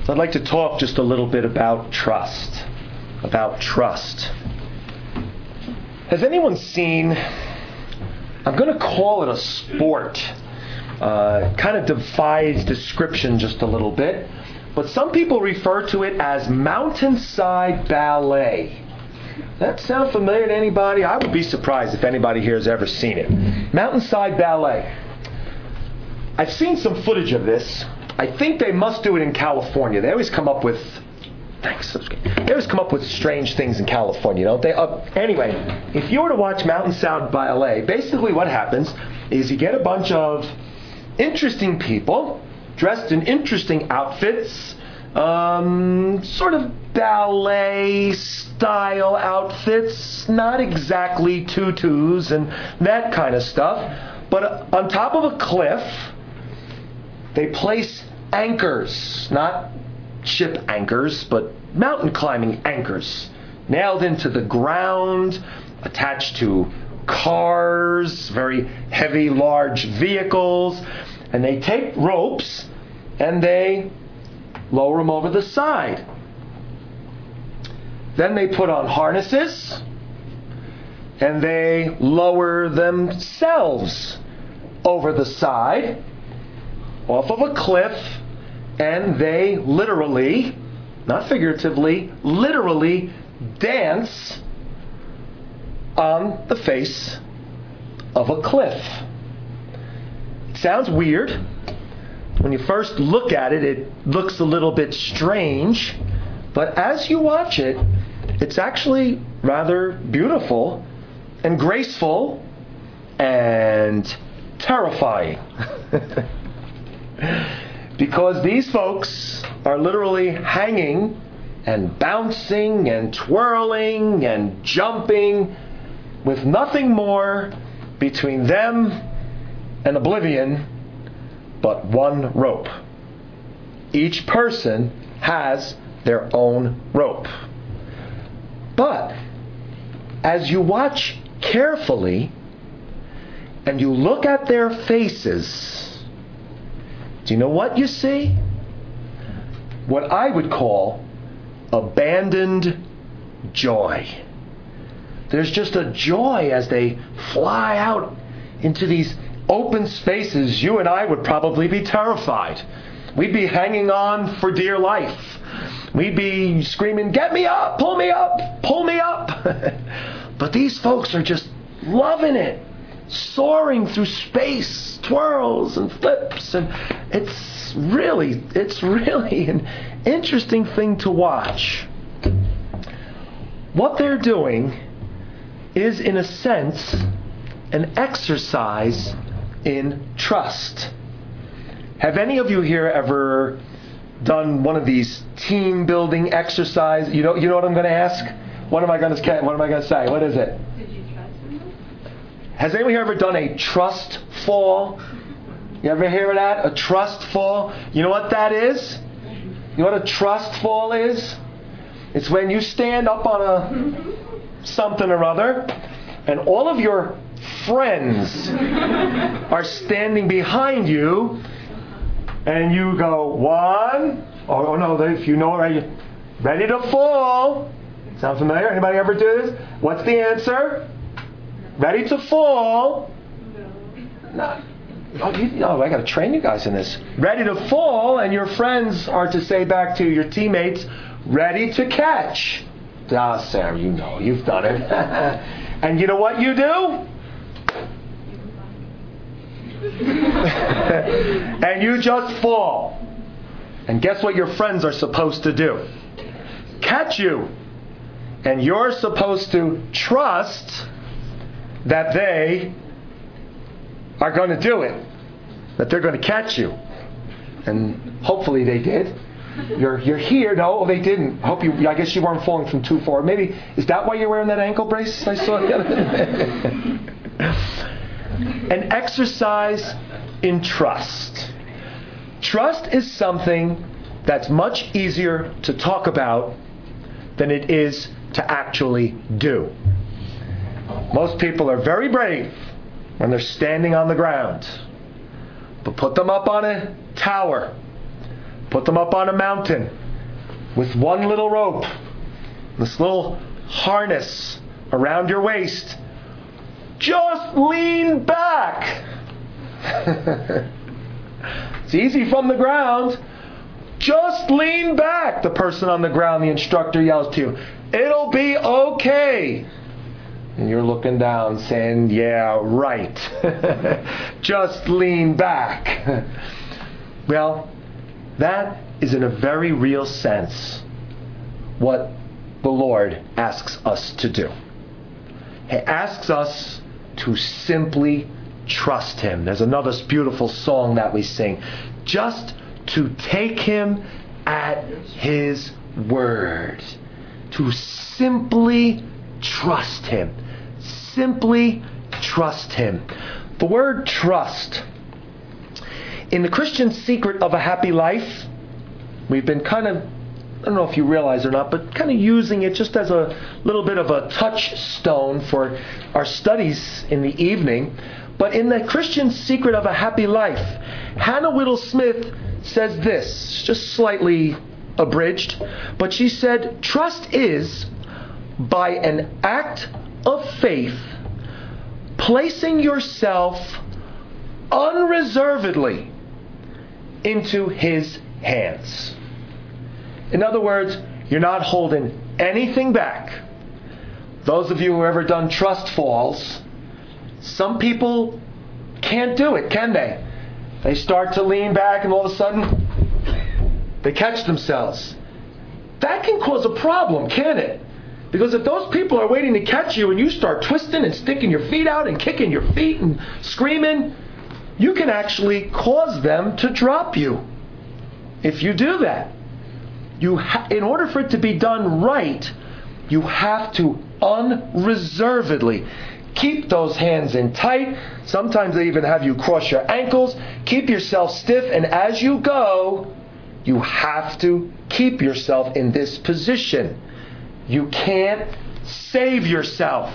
So I'd like to talk just a little bit about trust. About trust. Has anyone seen, I'm going to call it a sport, kind of defies description just a little bit, but some people refer to it as mountainside ballet. That sound familiar to anybody? I would be surprised if anybody here has ever seen it. Mountainside ballet. I've seen some footage of this. I think they must do it in California. They always come up with They always come up with strange things in California, don't they? Anyway, if you were to watch Mountainside Ballet, basically what happens is you get a bunch of interesting people dressed in interesting outfits, sort of ballet style outfits, not exactly tutus and that kind of stuff, but on top of a cliff, they place anchors, not ship anchors, but mountain climbing anchors, nailed into the ground, attached to cars, very heavy, large vehicles, and they take ropes and they lower them over the side. Then they put on harnesses and they lower themselves over the side off of a cliff, and they literally, not figuratively, literally dance on the face of a cliff. It sounds weird. When you first look at it, it looks a little bit strange, but as you watch it, it's actually rather beautiful and graceful and terrifying. Because these folks are literally hanging and bouncing and twirling and jumping with nothing more between them and oblivion but one rope. Each person has their own rope. But as you watch carefully and you look at their faces, do you know what you see? What I would call abandoned joy. There's just a joy as they fly out into these open spaces. You and I would probably be terrified. We'd be hanging on for dear life. We'd be screaming, "Get me up! Pull me up! Pull me up!" But these folks are just loving it. Soaring through space, twirls and flips, and it's really an interesting thing to watch. What they're doing is, in a sense, an exercise in trust. Have any of you here ever done one of these team building exercises? You know what I'm going to ask? What am I going to say? What is it? Has anyone here ever done a trust fall? You ever hear of that? A trust fall? You know what that is? You know what a trust fall is? It's when you stand up on a something or other, and all of your friends are standing behind you, and you go, one, oh no, if you know it, ready to fall. Sound familiar? Anybody ever do this? What's the answer? Ready to fall. No. I got to train you guys in this. Ready to fall, and your friends are to say back to your teammates, ready to catch. Ah, Sarah, you know, you've done it. And you know what you do? And you just fall. And guess what your friends are supposed to do? Catch you. And you're supposed to trust that they are going to do it, that they're going to catch you, and hopefully they did. You're here. No, they didn't. I guess you weren't falling from too far. Maybe is that why you're wearing that ankle brace? I saw it. An exercise in trust. Trust is something that's much easier to talk about than it is to actually do. Most people are very brave when they're standing on the ground. But put them up on a tower. Put them up on a mountain with one little rope, this little harness around your waist. Just lean back. It's easy from the ground. Just lean back. The person on the ground, the instructor yells to you, it'll be okay. And you're looking down saying, yeah, right. Just lean back. Well, that is in a very real sense what the Lord asks us to do. He asks us to simply trust Him. There's another beautiful song that we sing. Just to take Him at His word. To simply trust Him. Simply trust Him. The word trust. In the Christian Secret of a Happy Life, we've been kind of, I don't know if you realize or not, but kind of using it just as a little bit of a touchstone for our studies in the evening. But in the Christian Secret of a Happy Life, Hannah Whittle-Smith says this, just slightly abridged, but she said, trust is, by an act of faith, placing yourself unreservedly into His hands. In other words, you're not holding anything back. Those of you who have ever done trust falls, some people can't do it, can they? They start to lean back and all of a sudden they catch themselves. That can cause a problem, can't it? Because if those people are waiting to catch you and you start twisting and sticking your feet out and kicking your feet and screaming, you can actually cause them to drop you if you do that. In order for it to be done right, you have to unreservedly keep those hands in tight. Sometimes they even have you cross your ankles. Keep yourself stiff, and as you go, you have to keep yourself in this position. You can't save yourself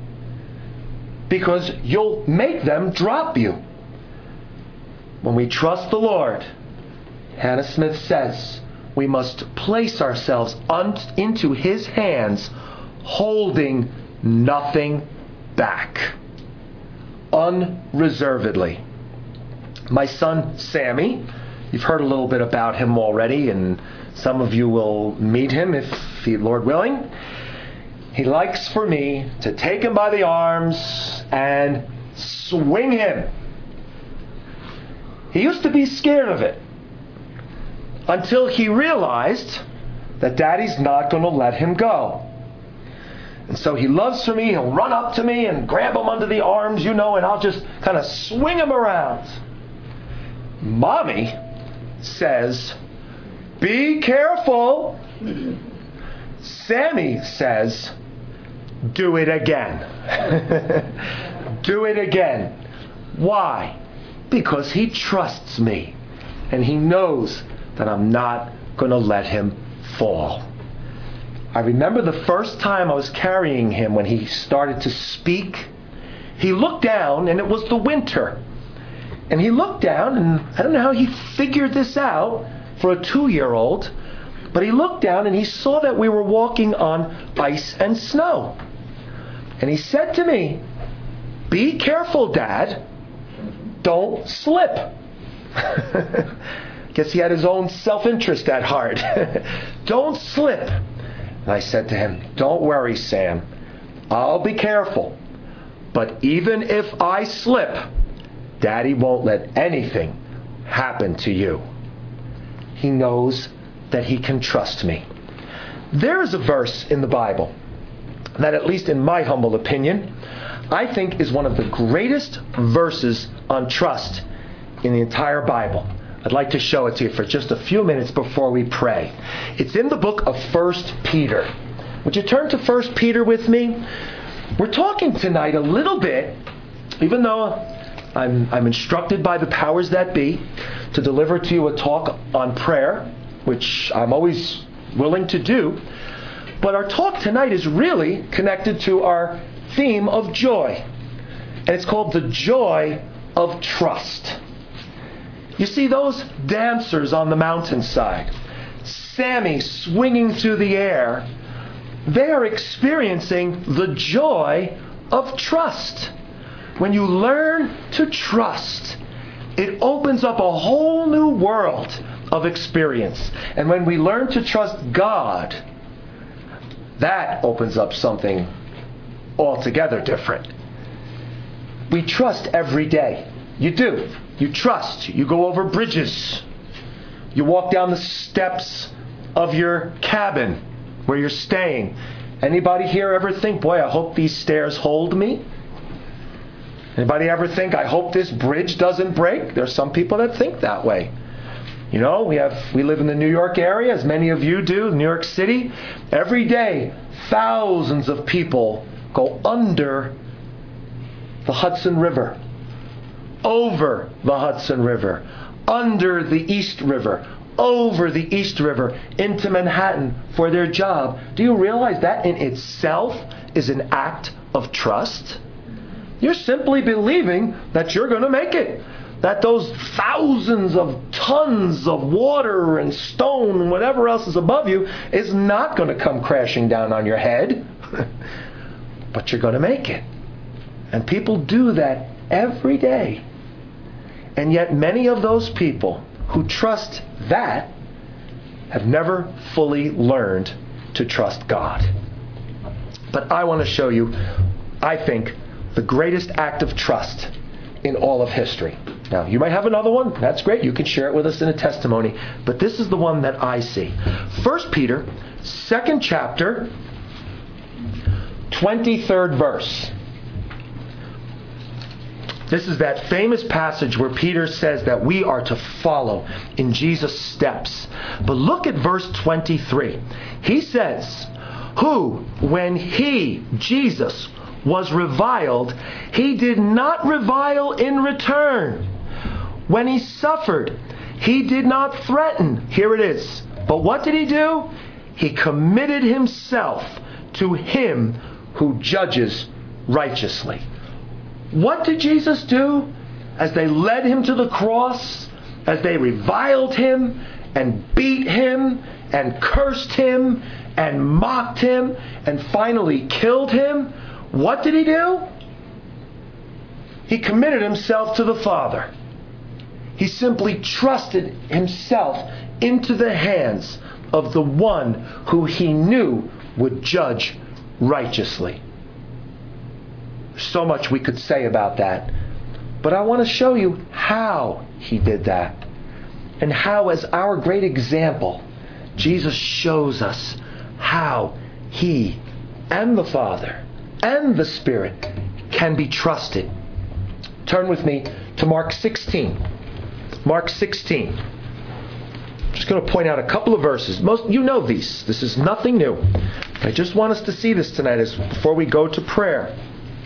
because you'll make them drop you. When we trust the Lord, Hannah Smith says, we must place ourselves into His hands, holding nothing back, unreservedly. My son Sammy, you've heard a little bit about him already, and some of you will meet him if Lord willing. He likes for me to take him by the arms and swing him. He used to be scared of it until he realized that Daddy's not going to let him go. And so he loves for me. He'll run up to me and grab him under the arms, and I'll just kind of swing him around. Mommy says, be careful. Sammy says, do it again. Do it again. Why? Because he trusts me. And he knows that I'm not going to let him fall. I remember the first time I was carrying him when he started to speak. He looked down, and it was the winter. And he looked down, and I don't know how he figured this out for a 2-year-old, but he looked down and he saw that we were walking on ice and snow. And he said to me, be careful, Dad. Don't slip. Guess he had his own self-interest at heart. Don't slip. And I said to him, don't worry, Sam. I'll be careful. But even if I slip, Daddy won't let anything happen to you. He knows that he can trust me. There is a verse in the Bible that, at least in my humble opinion, I think is one of the greatest verses on trust in the entire Bible. I'd like to show it to you for just a few minutes before we pray. It's in the book of 1 Peter. Would you turn to 1 Peter with me? We're talking tonight a little bit, even though I'm instructed by the powers that be to deliver to you a talk on prayer, which I'm always willing to do. But our talk tonight is really connected to our theme of joy. And it's called the joy of trust. You see those dancers on the mountainside, Sammy swinging through the air, they are experiencing the joy of trust. When you learn to trust, it opens up a whole new world of experience. And when we learn to trust God, that opens up something altogether different. We trust every day. You do. You trust. You go over bridges. You walk down the steps of your cabin where you're staying. Anybody here ever think, boy, I hope these stairs hold me? Anybody ever think, I hope this bridge doesn't break? There's some people that think that way. You know, we live in the New York area, as many of you do, New York City. Every day, thousands of people go under the Hudson River, over the Hudson River, under the East River, over the East River, into Manhattan for their job. Do you realize that in itself is an act of trust? You're simply believing that you're going to make it. That those thousands of tons of water and stone and whatever else is above you is not going to come crashing down on your head. But you're going to make it. And people do that every day. And yet many of those people who trust that have never fully learned to trust God. But I want to show you, I think, the greatest act of trust in all of history. Now, you might have another one. That's great. You can share it with us in a testimony. But this is the one that I see. 1 Peter, 2nd chapter, 23rd verse. This is that famous passage where Peter says that we are to follow in Jesus' steps. But look at verse 23. He says, who, when he, Jesus, was reviled, he did not revile in return. When he suffered, he did not threaten. Here it is. But what did he do? He committed himself to him who judges righteously. What did Jesus do as they led him to the cross, as they reviled him and beat him and cursed him and mocked him and finally killed him? What did he do? He committed himself to the Father. He simply trusted himself into the hands of the one who he knew would judge righteously. So much we could say about that. But I want to show you how he did that. And how, as our great example, Jesus shows us how he and the Father and the Spirit can be trusted. Turn with me to Mark 16. Mark 16. I'm just going to point out a couple of verses. Most you know these. This is nothing new. I just want us to see this tonight before we go to prayer.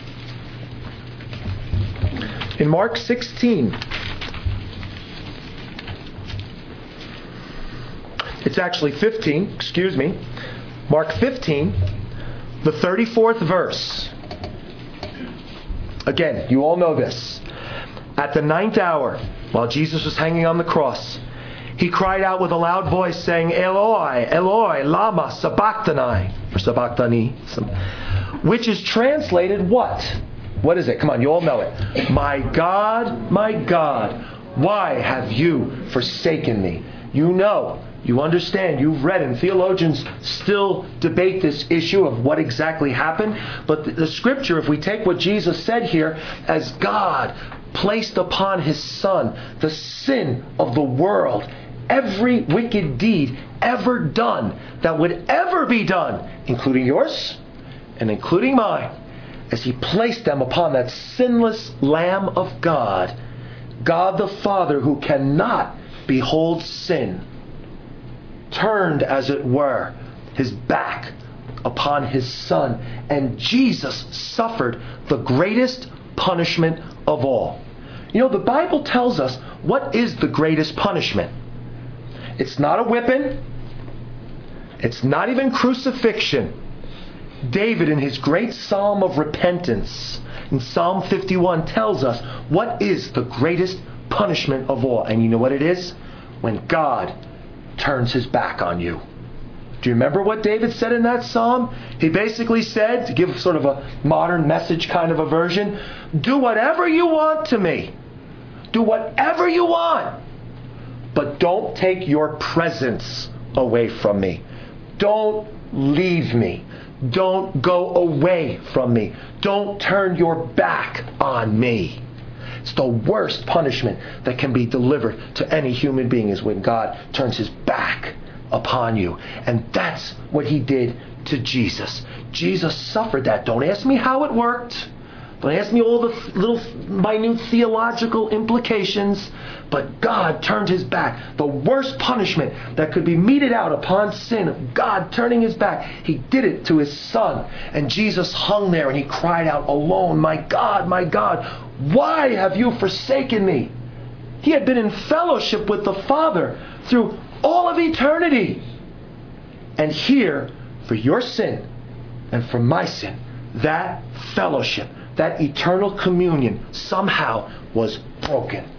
In Mark 16, it's actually 15, excuse me. Mark 15, the 34th verse. Again, you all know this. At the 9th hour, while Jesus was hanging on the cross, he cried out with a loud voice, saying, Eloi, Eloi, lama sabachthani, or sabachthani, which is translated what? What is it? Come on, you all know it. My God, why have you forsaken me? You know, you understand, you've read, and theologians still debate this issue of what exactly happened. But the scripture, if we take what Jesus said here, as God placed upon his Son the sin of the world, every wicked deed ever done that would ever be done, including yours and including mine, as he placed them upon that sinless Lamb of God, God the Father, who cannot behold sin, turned, as it were, his back upon his Son, and Jesus suffered the greatest punishment of all. You know, the Bible tells us what is the greatest punishment. It's not a whipping. It's not even crucifixion. David, in his great psalm of repentance, in Psalm 51, tells us what is the greatest punishment of all. And you know what it is? When God turns his back on you. Do you remember what David said in that psalm? He basically said, to give sort of a modern message kind of a version, do whatever you want to me. Do whatever you want. But don't take your presence away from me. Don't leave me. Don't go away from me. Don't turn your back on me. It's the worst punishment that can be delivered to any human being is when God turns his back upon you. And that's what he did to Jesus. Jesus suffered that. Don't ask me how it worked. Don't ask me all the little minute theological implications. But God turned his back. The worst punishment that could be meted out upon sin of God turning his back. He did it to his Son. And Jesus hung there and he cried out alone, my God, why have you forsaken me? He had been in fellowship with the Father through all of eternity. And here, for your sin and for my sin, that fellowship, that eternal communion somehow was broken.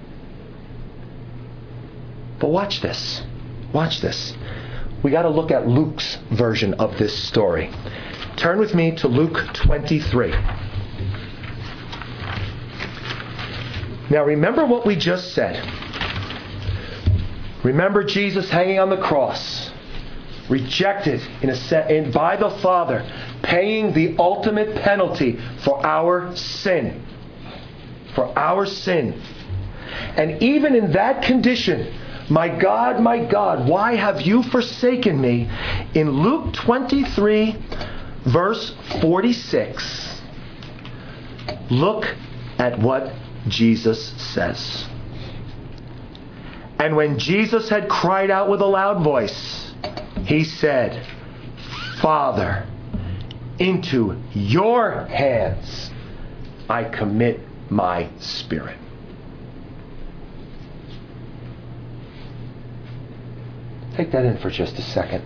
But watch this. Watch this. We got to look at Luke's version of this story. Turn with me to Luke 23. Now remember what we just said. Remember Jesus hanging on the cross, rejected by the Father, paying the ultimate penalty for our sin. For our sin. And even in that condition, my God, why have you forsaken me? In Luke 23, verse 46, look at what Jesus says. And when Jesus had cried out with a loud voice, he said, Father, into your hands I commit my spirit. Take that in for just a second.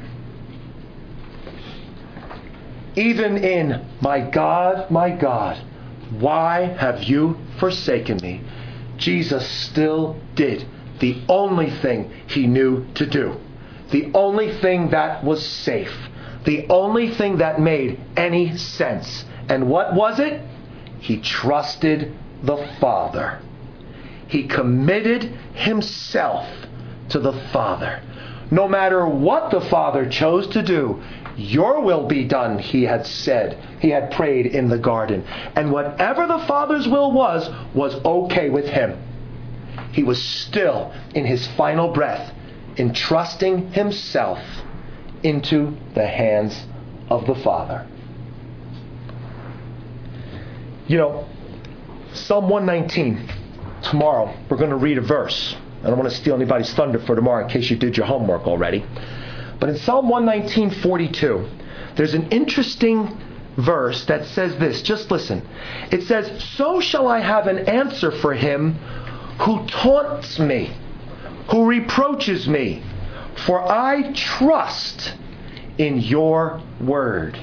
Even in my God, why have you forsaken me? Jesus still did the only thing he knew to do. The only thing that was safe. The only thing that made any sense. And what was it? He trusted the Father. He committed himself to the Father. No matter what the Father chose to do, your will be done, he had said. He had prayed in the garden. And whatever the Father's will was okay with him. He was still, in his final breath, entrusting himself into the hands of the Father. You know, Psalm 119, tomorrow we're going to read a verse. I don't want to steal anybody's thunder for tomorrow in case you did your homework already. But in Psalm 119:42, there's an interesting verse that says this. Just listen. It says, so shall I have an answer for him who taunts me, who reproaches me, for I trust in your word.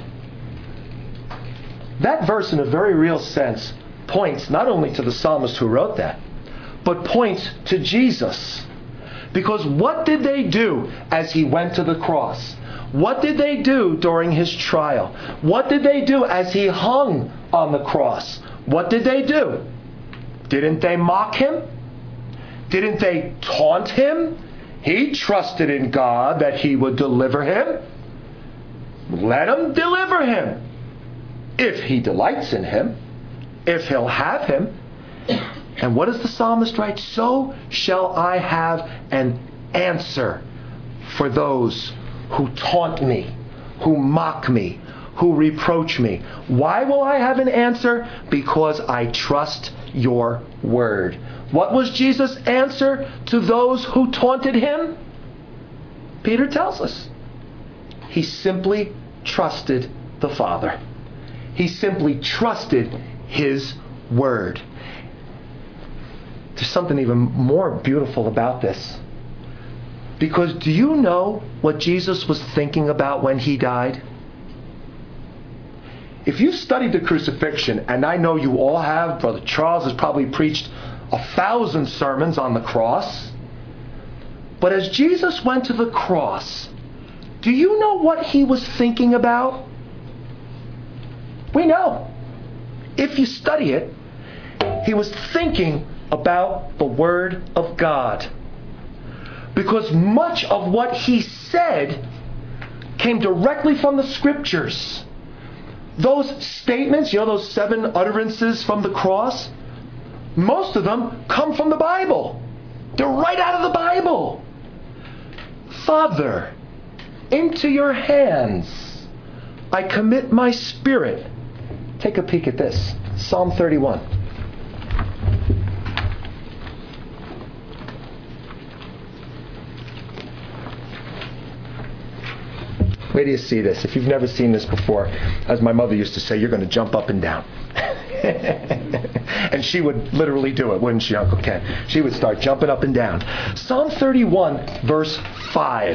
That verse, in a very real sense, points not only to the psalmist who wrote that, but points to Jesus. Because what did they do as he went to the cross? What did they do during his trial? What did they do as he hung on the cross? What did they do? Didn't they mock him? Didn't they taunt him? He trusted in God that he would deliver him. Let him deliver him. If he delights in him. If he'll have him. And what does the psalmist write? So shall I have an answer for those who taunt me, who mock me, who reproach me. Why will I have an answer? Because I trust your word. What was Jesus' answer to those who taunted him? Peter tells us. He simply trusted the Father. He simply trusted his word. There's something even more beautiful about this. Because do you know what Jesus was thinking about when he died? If you've studied the crucifixion, and I know you all have, Brother Charles has probably preached 1,000 sermons on the cross. But as Jesus went to the cross, do you know what he was thinking about? We know. If you study it, he was thinking about the Word of God. Because much of what he said came directly from the Scriptures. Those statements, those 7 utterances from the cross, most of them come from the Bible. They're right out of the Bible. Father, into your hands I commit my spirit. Take a peek at this. Psalm 31. Wait till you see this. If you've never seen this before, as my mother used to say, you're going to jump up and down. And she would literally do it, wouldn't she, Uncle Ken? She would start jumping up and down. Psalm 31, verse 5.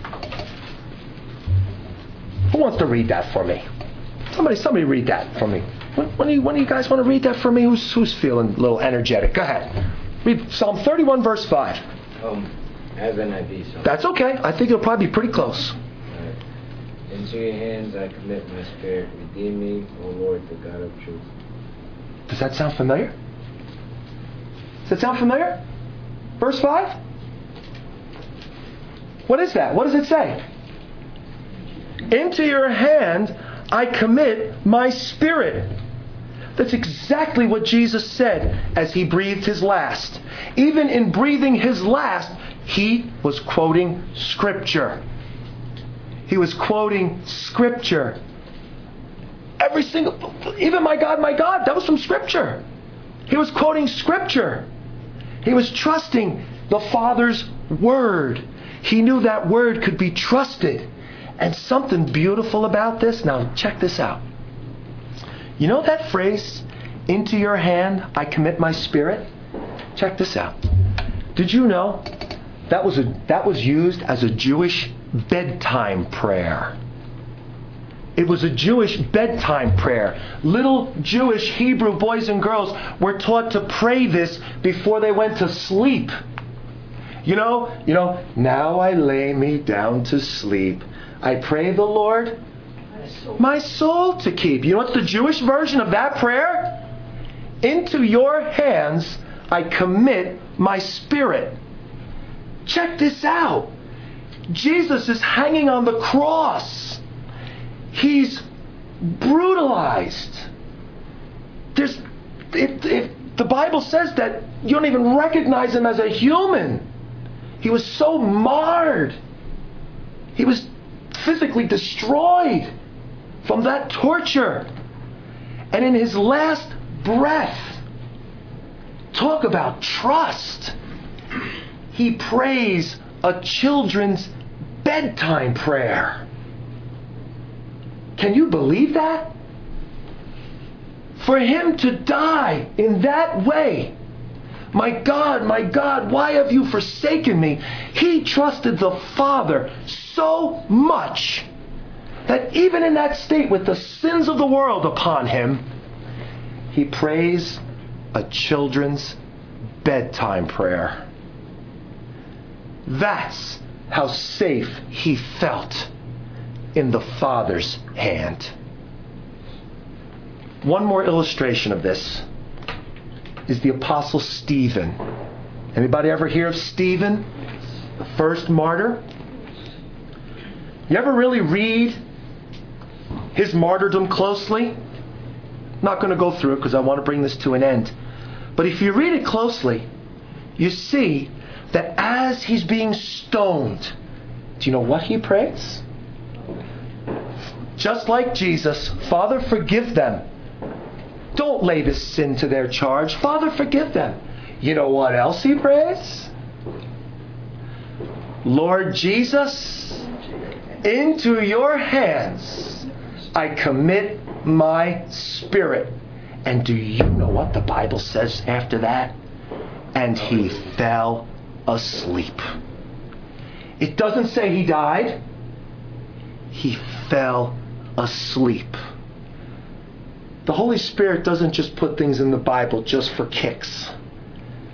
Who wants to read that for me? Somebody read that for me. One of you guys want to read that for me? Who's feeling a little energetic? Go ahead. Read Psalm 31, verse 5. As NIV. So. That's okay. I think it'll probably be pretty close. Into your hands I commit my spirit. Redeem me, O Lord, the God of truth. Does that sound familiar? Does that sound familiar? Verse 5? What is that? What does it say? Into your hand I commit my spirit. That's exactly what Jesus said as he breathed his last. Even in breathing his last, he was quoting Scripture. He was quoting Scripture. Even my God, that was from Scripture. He was quoting Scripture. He was trusting the Father's Word. He knew that Word could be trusted. And something beautiful about this, now check this out. You know that phrase, into your hand I commit my spirit? Check this out. Did you know that was used as a Jewish bedtime prayer? It was a Jewish bedtime prayer. Little Jewish Hebrew boys and girls were taught to pray this before they went to sleep. Now I lay me down to sleep. I pray the Lord my soul to keep. You know what's the Jewish version of that prayer? Into your hands I commit my spirit. Check this out. Jesus is hanging on the cross. He's brutalized. The Bible says that you don't even recognize him as a human. He was so marred. He was physically destroyed from that torture. And in his last breath, talk about trust. He prays a children's bedtime prayer. Can you believe that? For him to die in that way, my God, why have you forsaken me? He trusted the Father so much that even in that state with the sins of the world upon him, he prays a children's bedtime prayer. That's how safe he felt in the Father's hand. One more illustration of this is the Apostle Stephen. Anybody ever hear of Stephen, the first martyr? You ever really read his martyrdom closely? I'm not going to go through it because I want to bring this to an end. But if you read it closely, you see that as he's being stoned, do you know what he prays? Just like Jesus, Father, forgive them. Don't lay this sin to their charge. Father, forgive them. You know what else he prays? Lord Jesus, into your hands I commit my spirit. And do you know what the Bible says after that? And he fell asleep. It doesn't say he died. He fell asleep. The Holy Spirit doesn't just put things in the Bible just for kicks.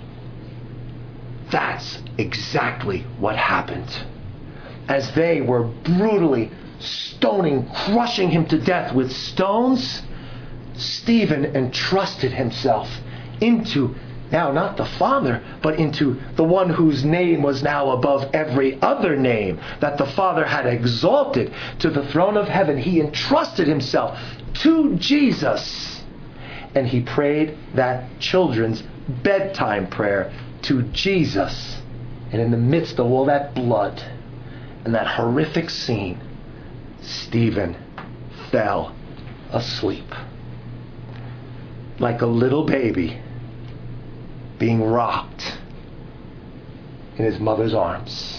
that's exactly what happened. As they were brutally stoning, crushing him to death with stones, Stephen entrusted himself into, now not the Father, but into the one whose name was now above every other name, that the Father had exalted to the throne of heaven. He entrusted himself to Jesus. And he prayed that children's bedtime prayer to Jesus. And in the midst of all that blood and that horrific scene, Stephen fell asleep like a little baby being rocked in his mother's arms.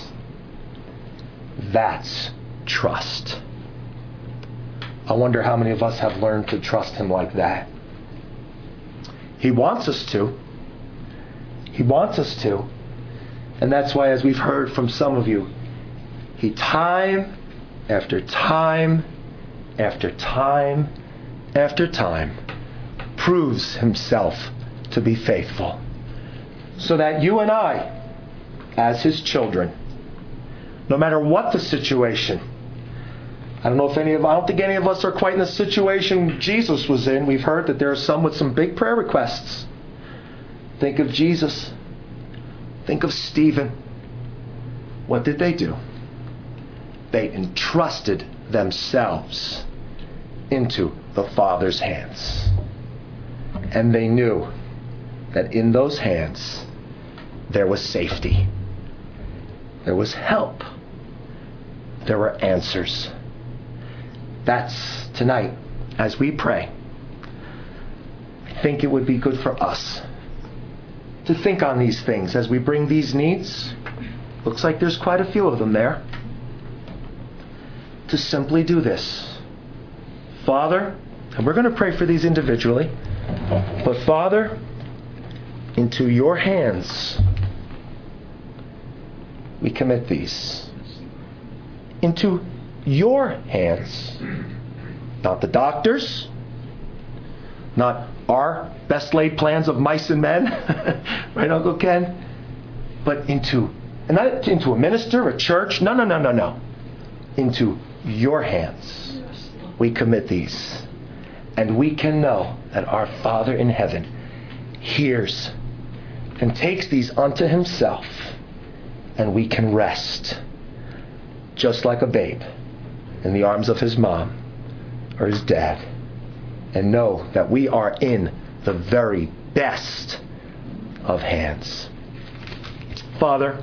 That's trust. I wonder how many of us have learned to trust him like that. He wants us to. He wants us to. And that's why, as we've heard from some of you, he time after time after time after time proves himself to be faithful. So that you and I, as his children, no matter what the situation, I don't think any of us are quite in the situation Jesus was in. We've heard that there are some with some big prayer requests. Think of Jesus. Think of Stephen. What did they do? They entrusted themselves into the Father's hands. And they knew that in those hands there was safety. There was help. There were answers. That's tonight, as we pray, I think it would be good for us to think on these things as we bring these needs. Looks like there's quite a few of them there. To simply do this. Father, and we're going to pray for these individually, but Father, into your hands we commit these. Into your hands. Not the doctors, not our best laid plans of mice and men, right, Uncle Ken? But and not into a minister, a church. No. Into your hands we commit these. And we can know that our Father in heaven hears and takes these unto himself, and we can rest just like a babe in the arms of his mom or his dad, and know that we are in the very best of hands. Father,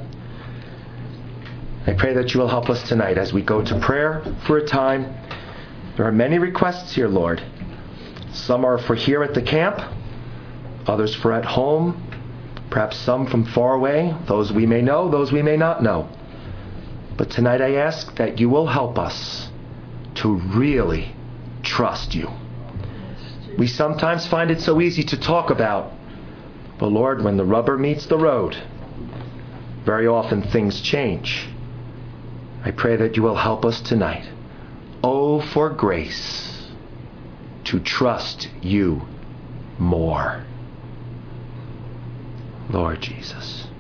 I pray that you will help us tonight as we go to prayer for a time. There are many requests here, Lord. Some are for here at the camp, others for at home, perhaps some from far away, those we may know, those we may not know. But tonight I ask that you will help us to really trust you. We sometimes find it so easy to talk about, but Lord, when the rubber meets the road, very often things change. I pray that you will help us tonight. Oh, for grace to trust you more. Lord Jesus.